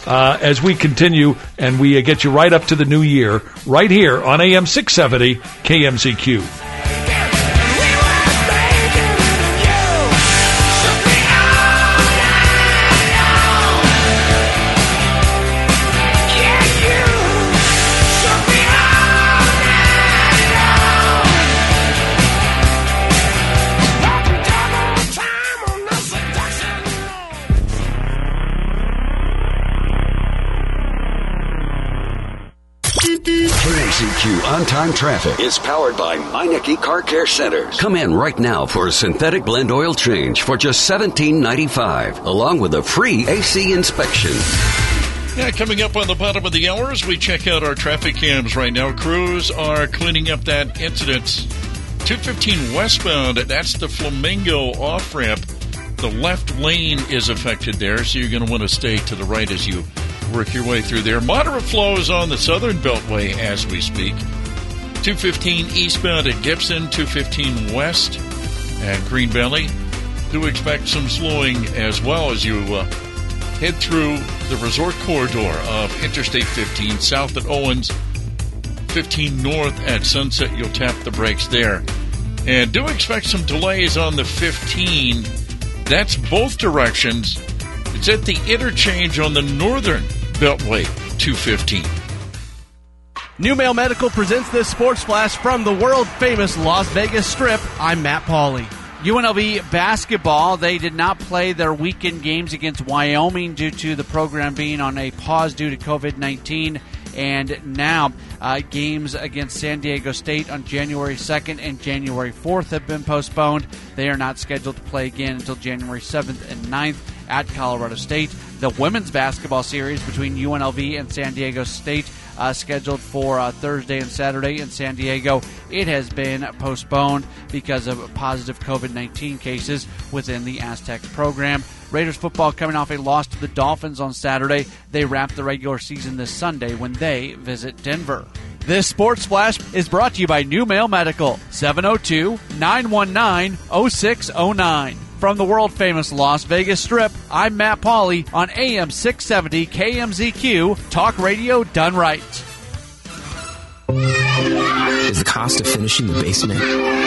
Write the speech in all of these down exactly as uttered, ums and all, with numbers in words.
uh, as we continue and we uh, get you right up to the new year, right here on A M six seventy K M Z Q. Z Q On-Time Traffic is powered by Meineke Car Care Centers. Come in right now for a synthetic blend oil change for just seventeen ninety-five, along with a free A C inspection. Yeah, coming up on the bottom of the hour as we check out our traffic cams right now. Crews are cleaning up that incident. two fifteen westbound, that's the Flamingo off-ramp. The left lane is affected there, so you're going to want to stay to the right as you work your way through there. Moderate flows on the southern beltway as we speak. two fifteen eastbound at Gibson, two fifteen west at Green Valley. Do expect some slowing as well as you uh, head through the resort corridor of Interstate fifteen south at Owens, fifteen north at Sunset. You'll tap the brakes there. And do expect some delays on the fifteen. That's both directions. It's at the interchange on the northern beltway, two fifteen. New Mail Medical presents this sports flash from the world-famous Las Vegas Strip. I'm Matt Pauley. U N L V basketball, they did not play their weekend games against Wyoming due to the program being on a pause due to covid nineteen. And now uh, games against San Diego State on January second and January fourth have been postponed. They are not scheduled to play again until January seventh and ninth at Colorado State. The women's basketball series between U N L V and San Diego State uh, scheduled for uh, Thursday and Saturday in San Diego. It has been postponed because of positive covid nineteen cases within the Aztecs program. Raiders football coming off a loss to the Dolphins on Saturday. They wrap the regular season this Sunday when they visit Denver. This Sports Flash is brought to you by New Mail Medical, seven oh two, nine one nine, oh six oh nine. From the world-famous Las Vegas Strip, I'm Matt Pauley on A M six seventy K M Z Q, Talk Radio done right. Is the cost of finishing the basement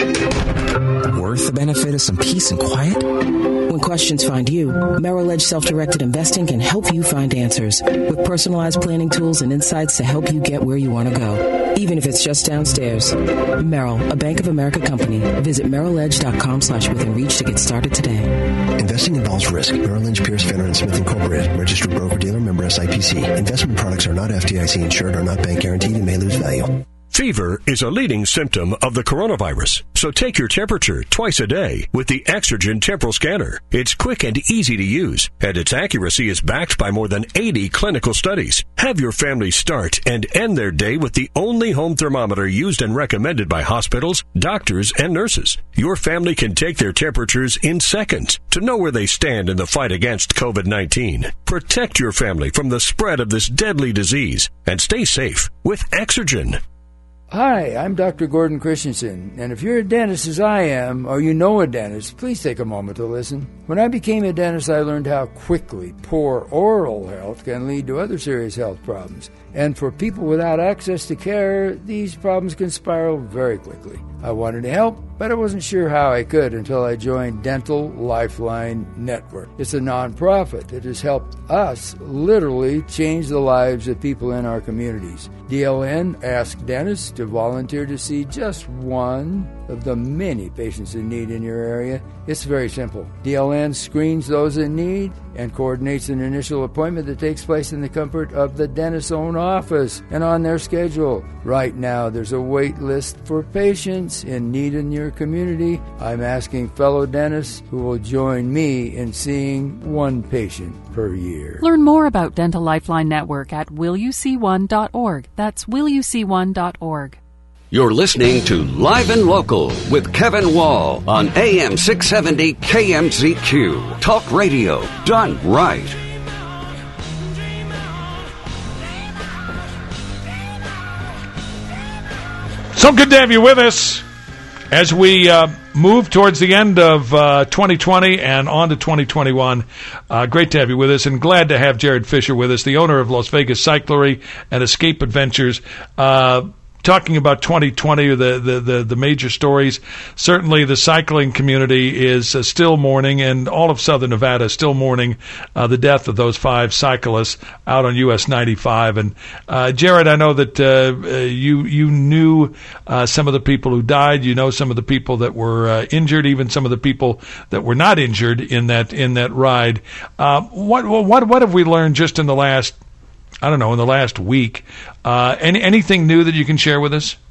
worth the benefit of some peace and quiet? When questions find you, Merrill Edge Self-Directed Investing can help you find answers with personalized planning tools and insights to help you get where you want to go, even if it's just downstairs. Merrill, a Bank of America company. Visit merrill edge dot com slash within reach to get started today. Investing involves risk. Merrill Lynch, Pierce, Fenner and Smith Incorporated. Registered broker-dealer, member S I P C. Investment products are not F D I C insured, are not bank guaranteed, and may lose value. Fever is a leading symptom of the coronavirus, so take your temperature twice a day with the Exergen Temporal Scanner. It's quick and easy to use, and its accuracy is backed by more than eighty clinical studies. Have your family start and end their day with the only home thermometer used and recommended by hospitals, doctors, and nurses. Your family can take their temperatures in seconds to know where they stand in the fight against covid nineteen. Protect your family from the spread of this deadly disease and stay safe with Exergen. Hi, I'm Doctor Gordon Christensen, and if you're a dentist as I am, or you know a dentist, please take a moment to listen. When I became a dentist, I learned how quickly poor oral health can lead to other serious health problems. And for people without access to care, these problems can spiral very quickly. I wanted to help, but I wasn't sure how I could until I joined Dental Lifeline Network. It's a nonprofit that has helped us literally change the lives of people in our communities. D L N asked dentists to volunteer to see just one of the many patients in need in your area. It's very simple. D L N screens those in need and coordinates an initial appointment that takes place in the comfort of the dentist's own office and on their schedule. Right now, there's a wait list for patients in need in your community. I'm asking fellow dentists who will join me in seeing one patient per year. Learn more about Dental Lifeline Network at will you see one dot org. That's will you see one dot org. You're listening to Live and Local with Kevin Wall on A M six seventy K M Z Q. Talk radio done right. So good to have you with us. As we uh, move towards the end of uh, twenty twenty and on to twenty twenty-one, uh, great to have you with us, and glad to have Jared Fisher with us, the owner of Las Vegas Cyclery and Escape Adventures. Uh, Talking about twenty twenty, the, the, the, the major stories, certainly the cycling community is uh, still mourning, and all of Southern Nevada is still mourning uh, the death of those five cyclists out on U S ninety-five. And uh, Jared, I know that uh, uh, you you knew uh, some of the people who died. You know some of the people that were uh, injured, even some of the people that were not injured in that in that ride. Uh, what what what have we learned just in the last? I don't know, in the last week. Uh, any, anything new that you can share with us?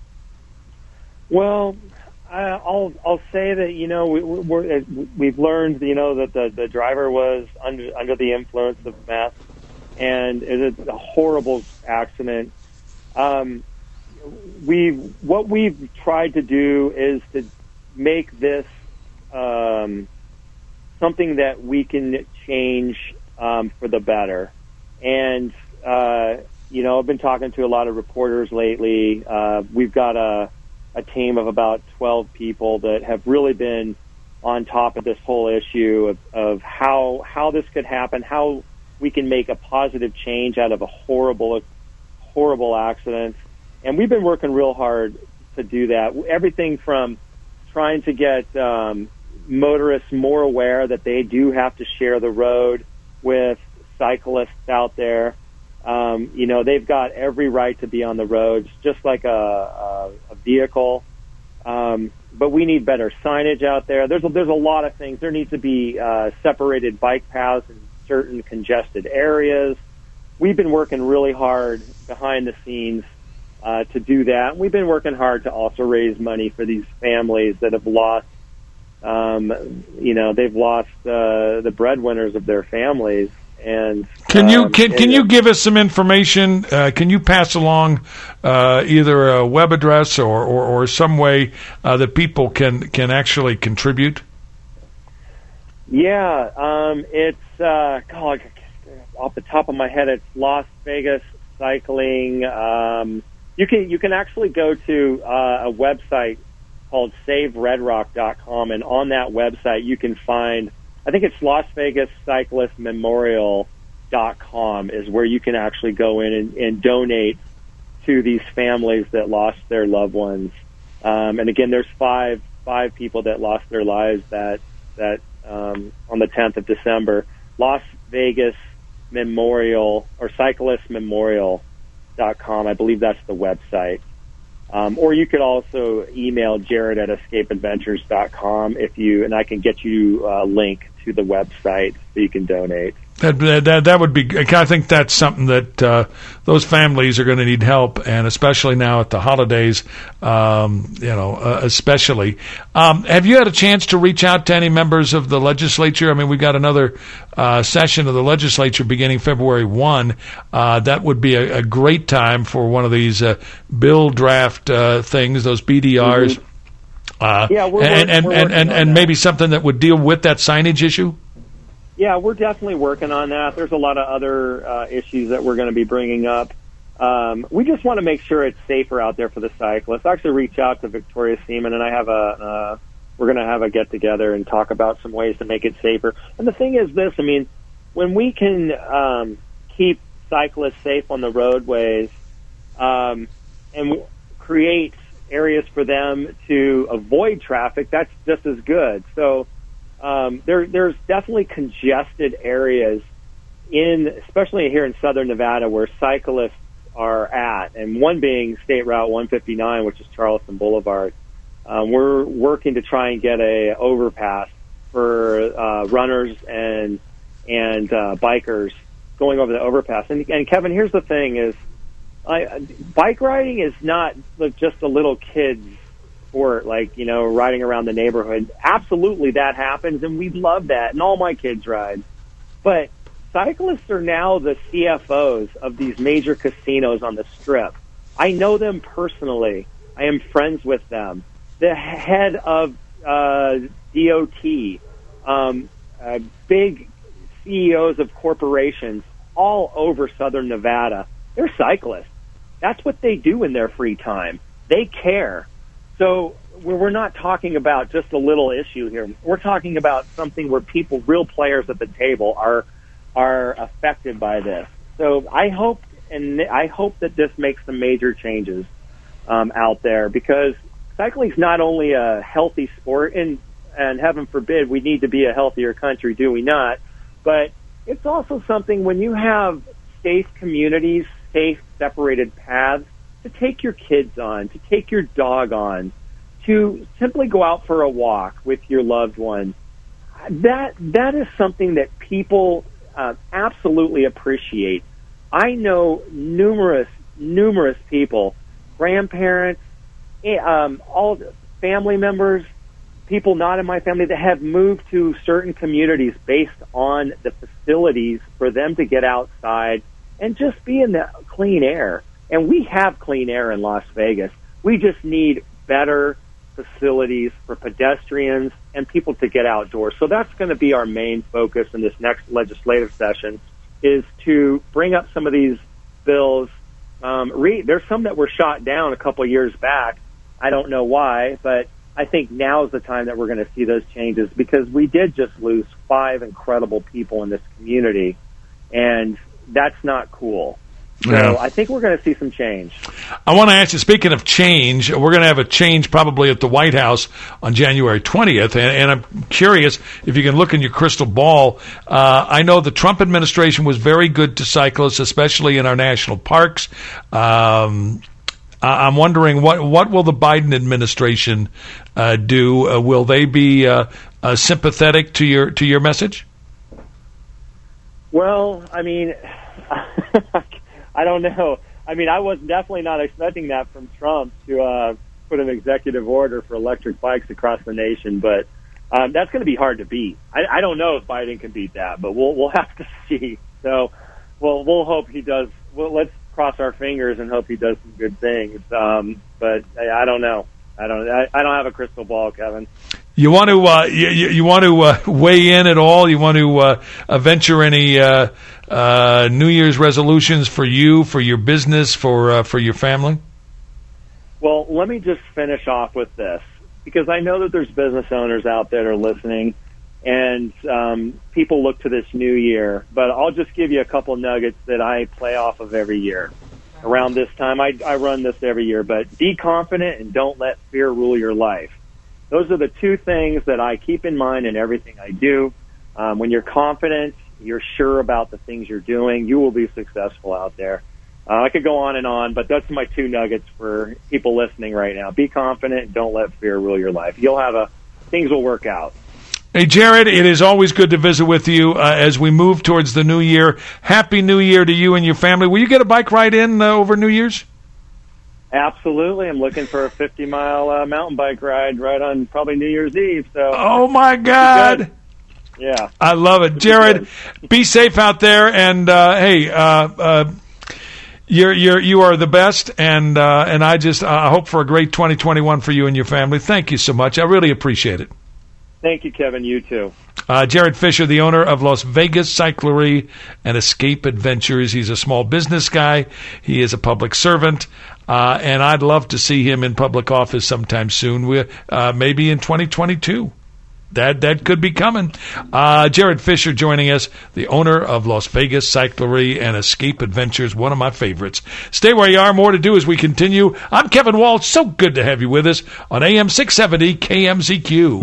Well, I, I'll I'll say that, you know, we, we're, we've learned, you know, that the, the driver was under under the influence of meth, and it's a horrible accident. Um, we what we've tried to do is to make this um, something that we can change um, for the better. And Uh, you know, I've been talking to a lot of reporters lately. Uh, we've got a, a team of about twelve people that have really been on top of this whole issue of, of how how this could happen, how we can make a positive change out of a horrible, horrible accident. And we've been working real hard to do that. Everything from trying to get um, motorists more aware that they do have to share the road with cyclists out there. Um, you know, they've got every right to be on the roads, just like a, a, a vehicle. Um, but we need better signage out there. There's a, there's a lot of things. There needs to be uh, separated bike paths in certain congested areas. We've been working really hard behind the scenes uh, to do that. We've been working hard to also raise money for these families that have lost, um, you know, they've lost uh, the breadwinners of their families. And can you um, can can you give us some information? Uh, can you pass along uh, either a web address or, or, or some way uh, that people can, can actually contribute? Yeah, um, it's uh, God, off the top of my head, it's Las Vegas Cycling. Um, you can you can actually go to uh, a website called save red rock dot com, and on that website you can find, I think it's Las Vegas Cyclist Memorial dot com is where you can actually go in and, and donate to these families that lost their loved ones. Um, and again, there's five five people that lost their lives that that um, on the tenth of December. Las Vegas Memorial or Cyclist Memorial dot com, I believe that's the website. Um, or you could also email Jared at escape adventures dot com if you, and I can get you a link to the website so you can donate. That, that that would be. I think that's something that uh, those families are going to need help, and especially now at the holidays, um, you know, uh, especially. Um, have you had a chance to reach out to any members of the legislature? I mean, we've got another uh, session of the legislature beginning February first. Uh, that would be a, a great time for one of these uh, bill draft uh, things, those B D Rs. Mm-hmm. Uh, yeah, we're, and and we're and, and, and maybe something that would deal with that signage issue. Yeah, we're definitely working on that. There's a lot of other uh, issues that we're going to be bringing up. Um, we just want to make sure it's safer out there for the cyclists. I actually reached out to Victoria Seaman, and I have a uh, we're going to have a get together and talk about some ways to make it safer. And the thing is this: I mean, when we can um, keep cyclists safe on the roadways um, and create areas for them to avoid traffic, that's just as good. So. Um, there, there's definitely congested areas in, especially here in Southern Nevada, where cyclists are at, and one being State Route one fifty-nine, which is Charleston Boulevard. Um, we're working to try and get a overpass for uh, runners and and uh, bikers going over the overpass. And, and Kevin, here's the thing: is I, bike riding is not just a little kid's sport, like, you know, riding around the neighborhood. Absolutely, that happens, and we love that, and all my kids ride. But cyclists are now the C F Os of these major casinos on the Strip. I know them personally. I am friends with them. The head of uh, D O T, um, uh, big C E Os of corporations all over Southern Nevada, they're cyclists. That's what they do in their free time. They care. So we're, we're not talking about just a little issue here. We're talking about something where people, real players at the table, are are affected by this. So I hope, and I hope that this makes some major changes um, out there, because cycling is not only a healthy sport, and and heaven forbid we need to be a healthier country, do we not? But it's also something when you have safe communities, safe separated paths to take your kids on, to take your dog on, to simply go out for a walk with your loved one. That that is something that people uh, absolutely appreciate. I know numerous, numerous people, grandparents, um, all family members, people not in my family that have moved to certain communities based on the facilities for them to get outside and just be in the clean air. And we have clean air in Las Vegas. We just need better facilities for pedestrians and people to get outdoors. So that's going to be our main focus in this next legislative session, is to bring up some of these bills. Um, re- there's some that were shot down a couple of years back. I don't know why, but I think now is the time that we're going to see those changes, because we did just lose five incredible people in this community, and that's not cool. So Yeah. I think we're going to see some change. I want to ask you, speaking of change, we're going to have a change probably at the White House on January twentieth, and, and I'm curious if you can look in your crystal ball. Uh, I know the Trump administration was very good to cyclists, especially in our national parks. Um, I- I'm wondering, what, what will the Biden administration uh, do? Uh, will they be uh, uh, sympathetic to your to your message? Well, I mean, I don't know. I mean, I was definitely not expecting that from Trump to uh, put an executive order for electric bikes across the nation, but um, that's going to be hard to beat. I, I don't know if Biden can beat that, but we'll we'll have to see. So, we'll we'll hope he does. Well, let's cross our fingers and hope he does some good things. Um, but I, I don't know. I don't. I, I don't have a crystal ball, Kevin. You want to uh, you, you want to uh, weigh in at all? You want to uh, venture any uh, uh, New Year's resolutions for you, for your business, for uh, for your family? Well, let me just finish off with this, because I know that there's business owners out there that are listening, and um, people look to this new year. But I'll just give you a couple nuggets that I play off of every year. Around this time, I, I run this every year. But be confident and don't let fear rule your life. Those are the two things that I keep in mind in everything I do. Um, when you're confident, you're sure about the things you're doing, you will be successful out there. Uh, I could go on and on, but that's my two nuggets for people listening right now. Be confident and don't let fear rule your life. You'll have a, things will work out. Hey, Jared, it is always good to visit with you uh, as we move towards the new year. Happy New Year to you and your family. Will you get a bike ride in uh, over New Year's? Absolutely. I'm looking for a fifty-mile uh, mountain bike ride right on probably New Year's Eve. So, oh, my God. Yeah. I love it. Jared, be safe out there. And, uh, hey, uh, uh, you're, you're, you are the best. And uh, and I just uh, hope for a great twenty twenty-one for you and your family. Thank you so much. I really appreciate it. Thank you, Kevin. You too. Uh, Jared Fisher, the owner of Las Vegas Cyclery and Escape Adventures. He's a small business guy. He is a public servant. Uh, and I'd love to see him in public office sometime soon, we, uh, maybe in twenty twenty-two. That that could be coming. Uh, Jared Fisher joining us, the owner of Las Vegas Cyclery and Escape Adventures, one of my favorites. Stay where you are. More to do as we continue. I'm Kevin Walsh. So good to have you with us on A M six seventy K M Z Q.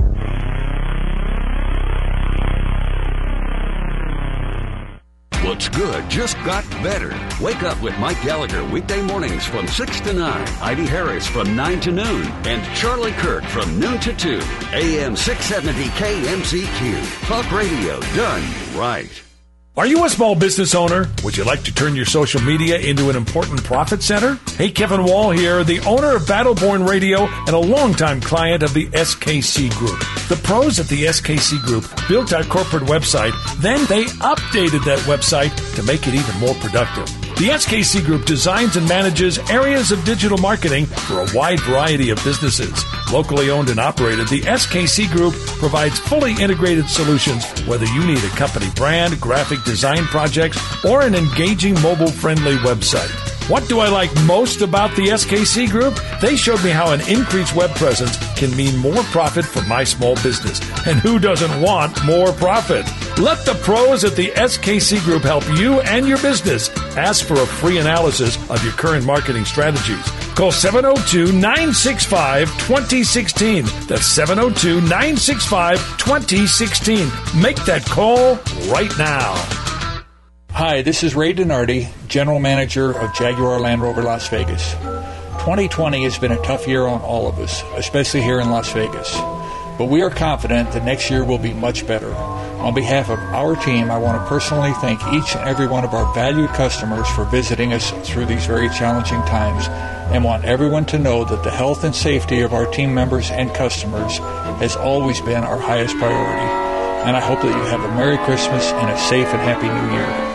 What's good just got better. Wake up with Mike Gallagher weekday mornings from six to nine. Heidi Harris from nine to noon. And Charlie Kirk from noon to two. A M six seventy K M Z Q. Talk radio done right. Are you a small business owner? Would you like to turn your social media into an important profit center? Hey, Kevin Wall here, the owner of Battleborn Radio and a longtime client of the S K C Group. The pros at the S K C Group built our corporate website, then they updated that website to make it even more productive. The S K C Group designs and manages areas of digital marketing for a wide variety of businesses. Locally owned and operated, the S K C Group provides fully integrated solutions, whether you need a company brand, graphic design projects, or an engaging mobile-friendly website. What do I like most about the S K C Group? They showed me how an increased web presence can mean more profit for my small business. And who doesn't want more profit? Let the pros at the S K C Group help you and your business. Ask for a free analysis of your current marketing strategies. Call seven oh two, nine six five, two oh one six. That's seven oh two, nine six five, two oh one six. Make that call right now. Hi, this is Ray Donardi, General Manager of Jaguar Land Rover Las Vegas. twenty twenty has been a tough year on all of us, especially here in Las Vegas. But we are confident that next year will be much better. On behalf of our team, I want to personally thank each and every one of our valued customers for visiting us through these very challenging times, and want everyone to know that the health and safety of our team members and customers has always been our highest priority. And I hope that you have a Merry Christmas and a safe and happy New Year.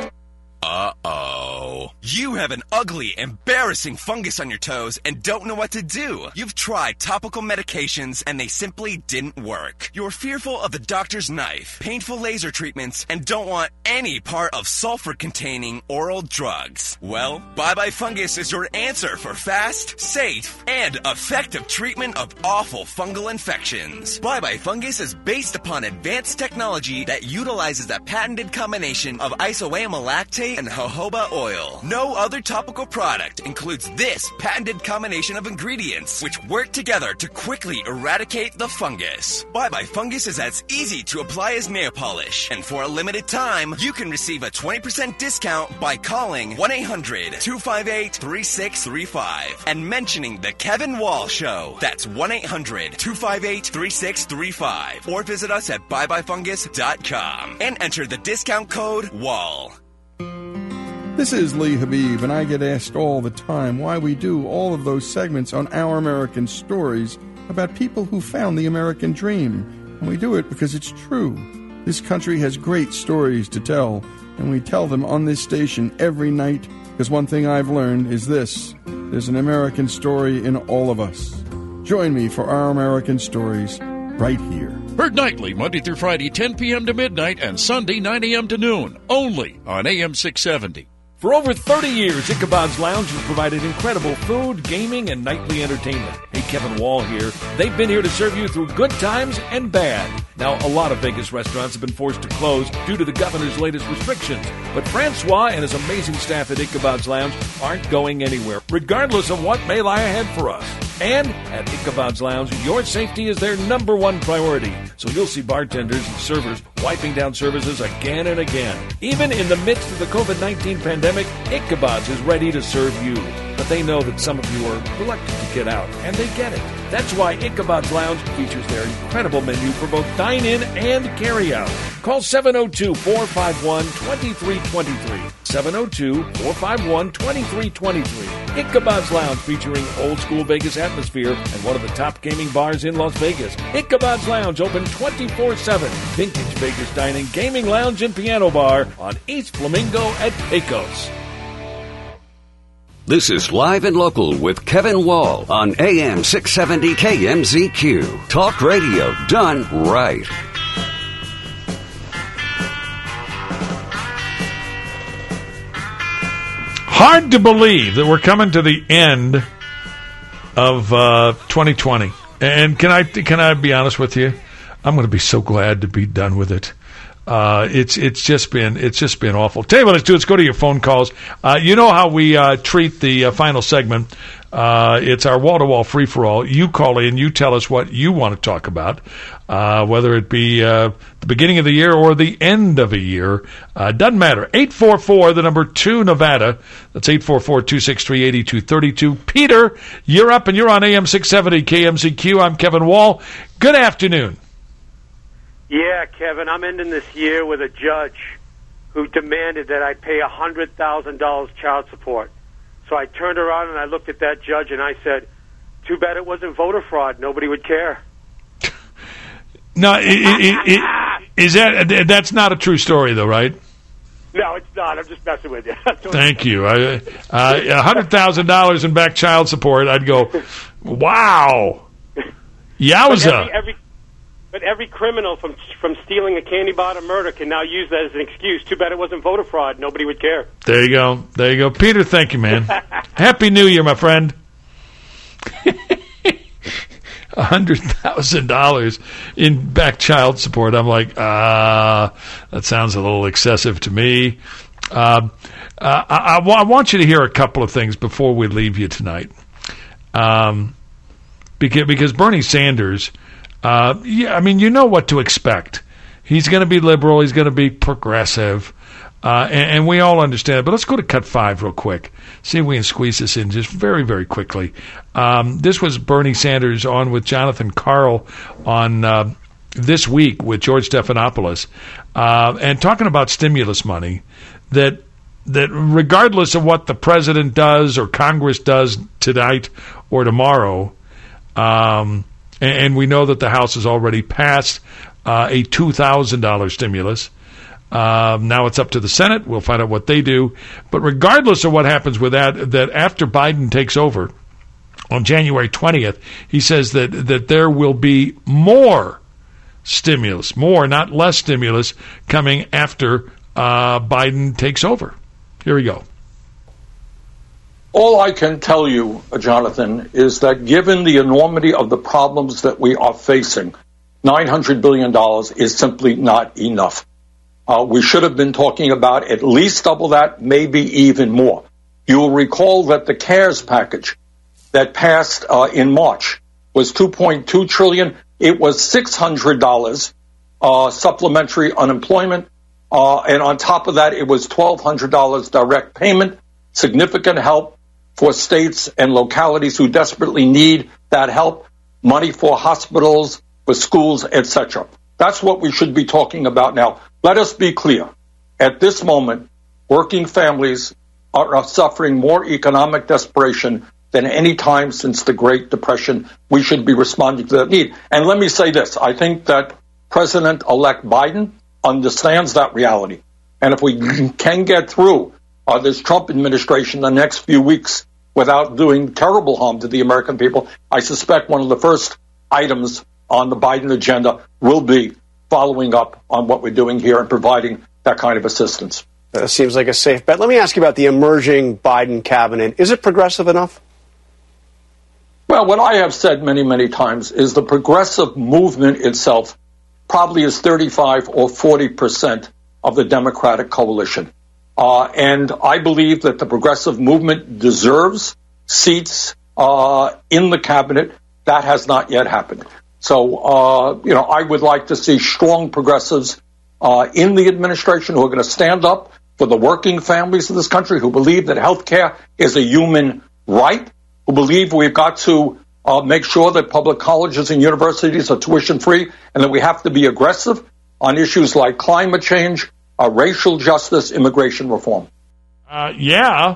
Uh-oh. You have an ugly, embarrassing fungus on your toes and don't know what to do. You've tried topical medications and they simply didn't work. You're fearful of the doctor's knife, painful laser treatments, and don't want any part of sulfur-containing oral drugs. Well, Bye Bye Fungus is your answer for fast, safe, and effective treatment of awful fungal infections. Bye Bye Fungus is based upon advanced technology that utilizes a patented combination of isoamylactate and jojoba oil. No other topical product includes this patented combination of ingredients, which work together to quickly eradicate the fungus. Bye Bye Fungus is as easy to apply as nail polish, and for a limited time, you can receive a twenty percent discount by calling one eight hundred, two five eight, three six three five and mentioning the Kevin Wall Show. That's one eight hundred, two five eight, three six three five, or visit us at bye bye fungus dot com and enter the discount code WALL. This is Lee Habib, and I get asked all the time why we do all of those segments on Our American Stories about people who found the American dream. And we do it because it's true. This country has great stories to tell, and we tell them on this station every night, because one thing I've learned is this: there's an American story in all of us. Join me for Our American Stories right here. Heard nightly, Monday through Friday, ten p.m. to midnight, and Sunday, nine a.m. to noon, only on A M six seventy. For over thirty years, Ichabod's Lounge has provided incredible food, gaming, and nightly entertainment. Hey, Kevin Wall here. They've been here to serve you through good times and bad. Now, a lot of Vegas restaurants have been forced to close due to the governor's latest restrictions. But Francois and his amazing staff at Ichabod's Lounge aren't going anywhere, regardless of what may lie ahead for us. And at Ichabod's Lounge, your safety is their number one priority. So you'll see bartenders and servers wiping down services again and again. Even in the midst of the covid nineteen pandemic, Ichabod's is ready to serve you. But they know that some of you are reluctant to get out, and they get it. That's why Ichabod's Lounge features their incredible menu for both dine-in and carry-out. Call seven oh two, four five one, two three two three. seven oh two, four five one, two three two three. Ichabod's Lounge, featuring old-school Vegas atmosphere and one of the top gaming bars in Las Vegas. Ichabod's Lounge, open twenty-four seven. Vintage Vegas dining, gaming lounge, and piano bar on East Flamingo at Pecos. This is Live and Local with Kevin Wall on A M six seventy K M Z Q. Talk radio done right. Hard to believe that we're coming to the end of uh, twenty twenty. And can I can I be honest with you? I'm going to be so glad to be done with it. Uh, it's it's just been it's just been awful. Tell you what, let's do. Let's go to your phone calls. Uh, you know how we uh, treat the uh, final segment. Uh, it's our wall-to-wall free-for-all. You call in, you tell us what you want to talk about, uh, whether it be uh, the beginning of the year or the end of a year. Uh, doesn't matter. eight four four, the number two, Nevada. That's eight four four, two six three, eight two three two. Peter, you're up and you're on A M six seventy K M Z Q. I'm Kevin Wall. Good afternoon. Yeah, Kevin, I'm ending this year with a judge who demanded that I pay one hundred thousand dollars child support. So I turned around and I looked at that judge and I said, too bad it wasn't voter fraud. Nobody would care. No, it, it, it, is that that's not a true story, though, right? No, it's not. I'm just messing with you. Thank you. I, uh, one hundred thousand dollars in back child support, I'd go, wow. Yowza. Every, every, but every criminal from from stealing a candy bar to murder can now use that as an excuse. Too bad it wasn't voter fraud. Nobody would care. There you go. There you go. Peter, thank you, man. Happy New Year, my friend. one hundred thousand dollars in back child support. I'm like, ah, uh, that sounds a little excessive to me. Uh, uh, I, I, I want you to hear a couple of things before we leave you tonight. Um, because, because Bernie Sanders, uh, yeah, I mean, you know what to expect. He's going to be liberal. He's going to be progressive. Uh, and, and we all understand it. But let's go to cut five real quick. See if we can squeeze this in just very, very quickly. Um, this was Bernie Sanders on with Jonathan Karl on uh, This Week with George Stephanopoulos. Uh, and talking about stimulus money, that that regardless of what the president does or Congress does tonight or tomorrow, um, and, and we know that the House has already passed uh, a two thousand dollars stimulus. Um, now it's up to the Senate. We'll find out what they do. But regardless of what happens with that, that after Biden takes over on January twentieth, he says that, that there will be more stimulus, more, not less stimulus, coming after uh, Biden takes over. Here we go. All I can tell you, Jonathan, is that given the enormity of the problems that we are facing, nine hundred billion dollars is simply not enough. Uh, we should have been talking about at least double that, maybe even more. You will recall that the CARES package that passed uh, in March was two point two trillion dollars. It was six hundred dollars uh, supplementary unemployment. Uh, and on top of that, it was twelve hundred dollars direct payment, significant help for states and localities who desperately need that help, money for hospitals, for schools, et cetera. That's what we should be talking about now. Let us be clear. At this moment, working families are, are suffering more economic desperation than any time since the Great Depression. We should be responding to that need. And let me say this. I think that President-elect Biden understands that reality. And if we can get through uh, this Trump administration the next few weeks without doing terrible harm to the American people, I suspect one of the first items on the Biden agenda will be following up on what we're doing here and providing that kind of assistance. That seems like a safe bet. Let me ask you about the emerging Biden cabinet. Is it progressive enough? Well, what I have said many, many times is the progressive movement itself probably is thirty-five or forty percent of the Democratic coalition. Uh, and I believe that the progressive movement deserves seats uh, in the cabinet. That has not yet happened. So, uh, you know, I would like to see strong progressives uh, in the administration who are going to stand up for the working families of this country, who believe that health care is a human right, who believe we've got to uh, make sure that public colleges and universities are tuition-free, and that we have to be aggressive on issues like climate change, uh, racial justice, immigration reform. Uh, yeah.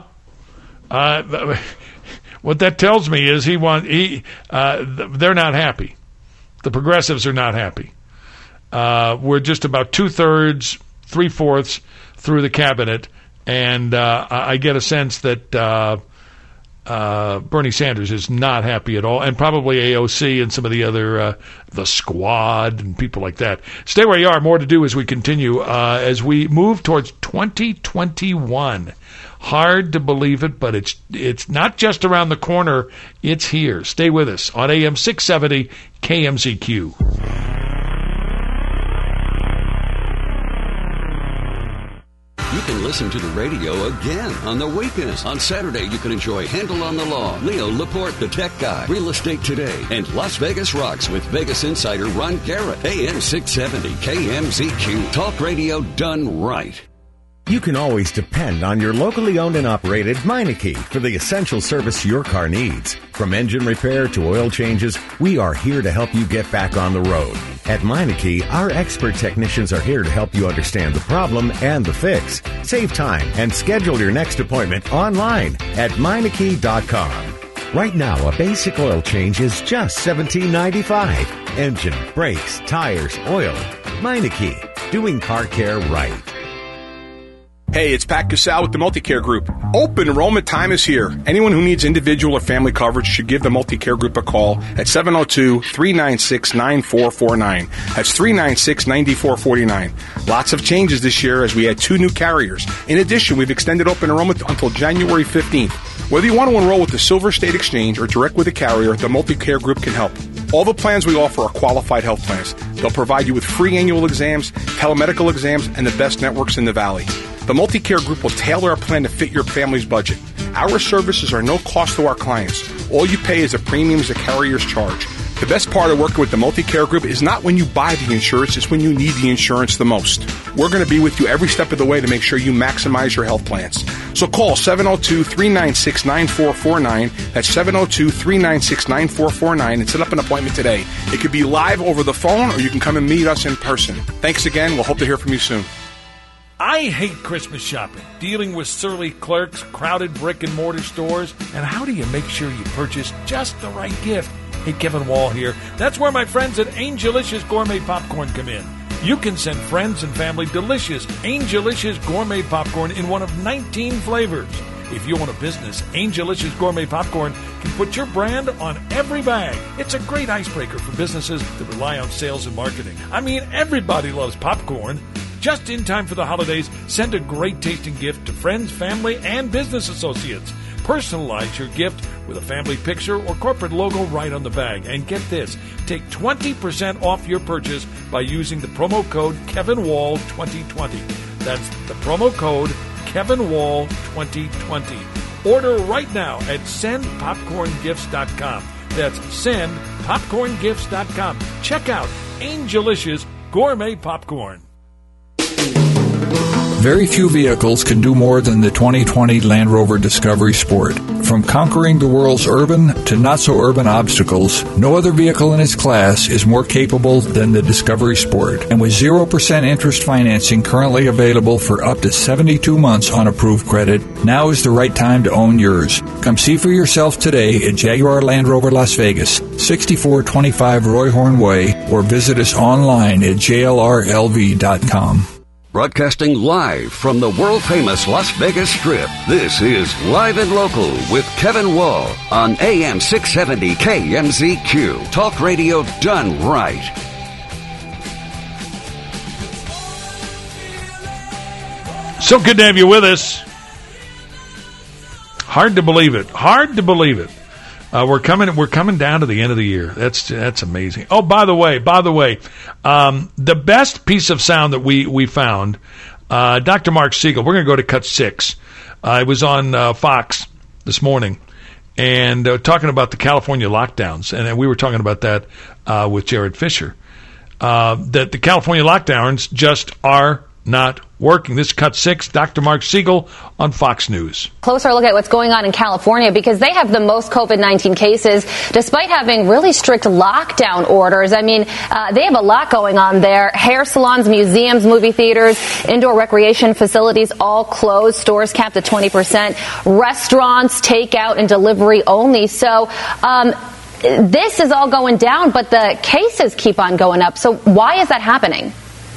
Uh, what that tells me is he want he uh, they're not happy. The progressives are not happy. Uh, we're just about two-thirds, three-fourths through the cabinet, and uh, I get a sense that uh, uh, Bernie Sanders is not happy at all, and probably A O C and some of the other, uh, the Squad and people like that. Stay where you are. More to do as we continue, uh, as we move towards twenty twenty-one. Hard to believe it, but it's it's not just around the corner. It's here. Stay with us on A M six seventy K M Z Q. You can listen to the radio again on the weekends. On Saturday, you can enjoy Handle on the Law, Leo Laporte, the tech guy, Real Estate Today, and Las Vegas Rocks with Vegas insider Ron Garrett. A M six seventy K M Z Q. Talk radio done right. You can always depend on your locally owned and operated Meineke for the essential service your car needs. From engine repair to oil changes, we are here to help you get back on the road. At Meineke, our expert technicians are here to help you understand the problem and the fix. Save time and schedule your next appointment online at Meineke dot com. Right now, a basic oil change is just seventeen ninety-five dollars. Engine, brakes, tires, oil. Meineke, doing car care right. Hey, it's Pat Casal with the Multicare Group. Open enrollment time is here. Anyone who needs individual or family coverage should give the Multicare Group a call at seven oh two, three nine six, nine four four nine. That's three nine six, nine four four nine. Lots of changes this year as we add two new carriers. In addition, we've extended open enrollment until January fifteenth. Whether you want to enroll with the Silver State Exchange or direct with a carrier, the Multicare Group can help. All the plans we offer are qualified health plans. They'll provide you with free annual exams, telemedical exams, and the best networks in the Valley. The Multicare Group will tailor a plan to fit your family's budget. Our services are no cost to our clients. All you pay is a premiums the carriers charge. The best part of working with the Multicare Group is not when you buy the insurance, it's when you need the insurance the most. We're going to be with you every step of the way to make sure you maximize your health plans. So call seven oh two, three nine six, nine four four nine. That's seven oh two, three nine six, nine four four nine and set up an appointment today. It could be live over the phone or you can come and meet us in person. Thanks again. We'll hope to hear from you soon. I hate Christmas shopping, dealing with surly clerks, crowded brick-and-mortar stores, and how do you make sure you purchase just the right gift? Hey, Kevin Wall here. That's where my friends at Angelicious Gourmet Popcorn come in. You can send friends and family delicious Angelicious Gourmet Popcorn in one of nineteen flavors. If you own a business, Angelicious Gourmet Popcorn can put your brand on every bag. It's a great icebreaker for businesses that rely on sales and marketing. I mean, everybody loves popcorn. Just in time for the holidays, send a great tasting gift to friends, family, and business associates. Personalize your gift with a family picture or corporate logo right on the bag. And get this, take twenty percent off your purchase by using the promo code Kevin Wall twenty twenty. That's the promo code Kevin Wall twenty twenty. Order right now at send popcorn gifts dot com. That's send popcorn gifts dot com. Check out Angelicious Gourmet Popcorn. Very few vehicles can do more than the twenty twenty Land Rover Discovery Sport. From conquering the world's urban to not-so-urban obstacles, no other vehicle in its class is more capable than the Discovery Sport. And with zero percent interest financing currently available for up to seventy-two months on approved credit, now is the right time to own yours. Come see for yourself today at Jaguar Land Rover Las Vegas, sixty-four twenty-five Roy Horn Way, or visit us online at J L R L V dot com. Broadcasting live from the world-famous Las Vegas Strip, this is Live and Local with Kevin Wall on A M six seventy K M Z Q. Talk radio done right. So good to have you with us. Hard to believe it. Hard to believe it. Uh, we're coming. We're coming down to the end of the year. That's that's amazing. Oh, by the way, by the way, um, the best piece of sound that we we found, uh, Doctor Mark Siegel. We're going to go to cut six. Uh, it was on uh, Fox this morning, and uh, talking about the California lockdowns, and, and we were talking about that uh, with Jared Fisher. Uh, that the California lockdowns just are not working. This is Cut six, Doctor Mark Siegel on Fox News. Closer look at what's going on in California because they have the most COVID nineteen cases despite having really strict lockdown orders. I mean, uh, they have a lot going on there. Hair salons, museums, movie theaters, indoor recreation facilities all closed. Stores capped at twenty percent. Restaurants, takeout and delivery only. So, um, this is all going down, but the cases keep on going up. So why is that happening?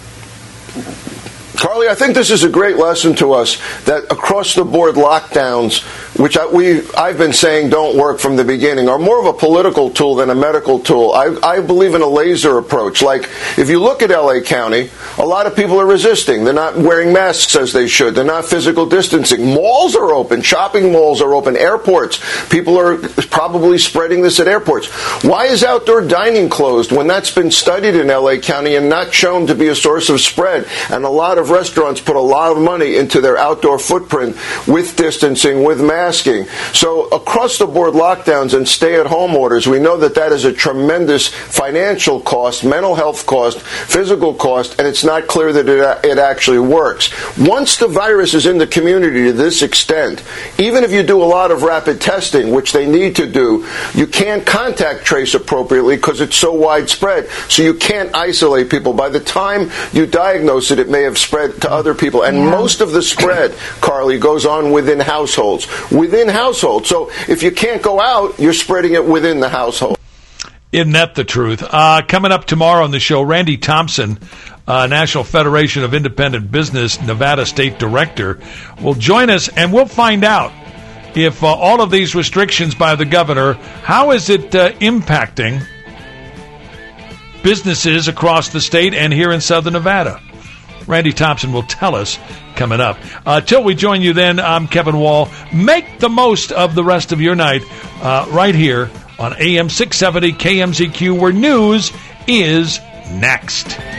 Carly, I think this is a great lesson to us that across-the-board lockdowns, which I, we, I've been saying don't work from the beginning, are more of a political tool than a medical tool. I, I believe in a laser approach. Like, if you look at L A County, a lot of people are resisting. They're not wearing masks as they should. They're not physical distancing. Malls are open. Shopping malls are open. Airports. People are probably spreading this at airports. Why is outdoor dining closed when that's been studied in L A County and not shown to be a source of spread? And a lot of restaurants put a lot of money into their outdoor footprint with distancing, with masking. So across the board lockdowns and stay-at-home orders, we know that that is a tremendous financial cost, mental health cost, physical cost, and it's not clear that it, it actually works. Once the virus is in the community to this extent, even if you do a lot of rapid testing, which they need to do, you can't contact trace appropriately because it's so widespread. So you can't isolate people. By the time you diagnose it, it may have spread to other people. And yeah. most of the spread, Carly, goes on within households. Within households. So if you can't go out, you're spreading it within the household. Isn't that the truth? Uh, coming up tomorrow on the show, Randy Thompson uh, National Federation of Independent Business, Nevada State Director, will join us, and we'll find out if uh, all of these restrictions by the governor, how is it uh, impacting businesses across the state and here in Southern Nevada. Randy Thompson will tell us coming up. Uh, till we join you then, I'm Kevin Wall. Make the most of the rest of your night uh, right here on A M six seventy K M Z Q, where news is next.